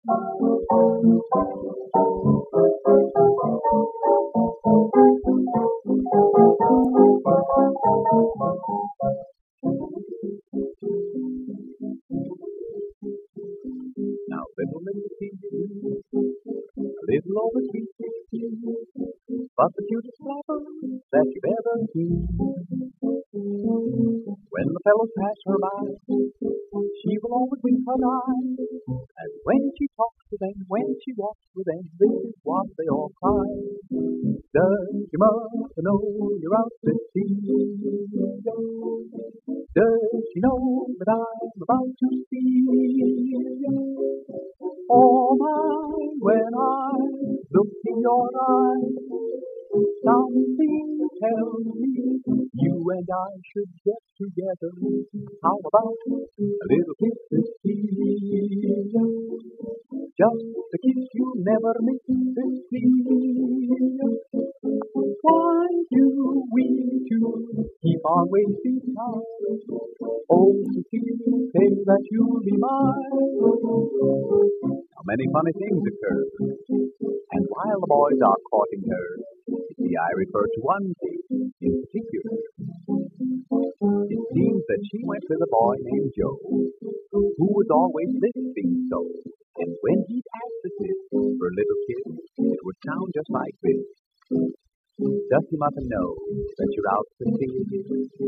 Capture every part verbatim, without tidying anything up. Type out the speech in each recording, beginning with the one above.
Now, little Miss Cecilia, a little over sweet sixteen, but the cutest flapper that you've ever seen. When the fellows pass her by, she will always wink her eye, and when she talks to them, when she walks with them, this is what they all cry. Does your mother know you're out to sea? Does she know that I'm about to see? Oh my, when I look in your eyes, something tells me you and I should get together. How about a little kiss this evening? Just a kiss you'll never miss this evening. Why do we two keep on wasting time? Oh, Cecilia, say that you'll be mine. Now, many funny things occur, and while the boys are courting her, see, I refer to one case in particular. It seems that she went with a boy named Joe, who was always lisping so, and when he'd ask the kiss for a little kiss, it would sound just like this. Does he mother know that you're out to sea?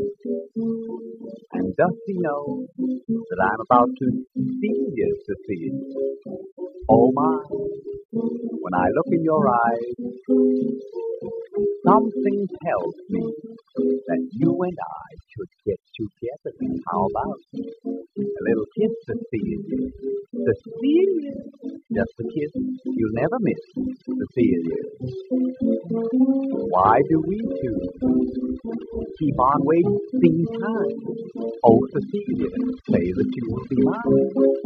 And does he know that I'm about to see you, Cecilia? Oh my, when I look in your eyes, something tells me that you and I should get together. How about a little kiss, Cecilia? Cecilia, just a kiss you'll never miss, Cecilia. Why do we two keep on wasting time? Oh, Cecilia, say that you will be mine.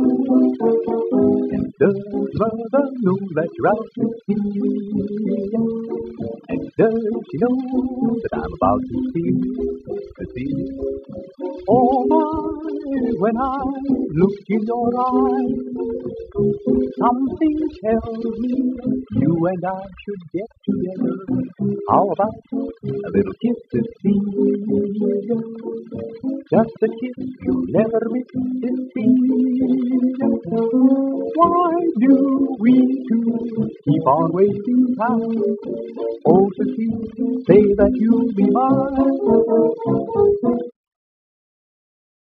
And does mother know that you're out to sea? And does she know that I'm about to see Cecilia? Oh my, when I look in your eyes, something tells me you and I should get together. How about a little kiss this evening? Just a kiss you'll never miss this evening. Why do we two keep on wasting time? Oh, Cecilia, say that you'll be mine.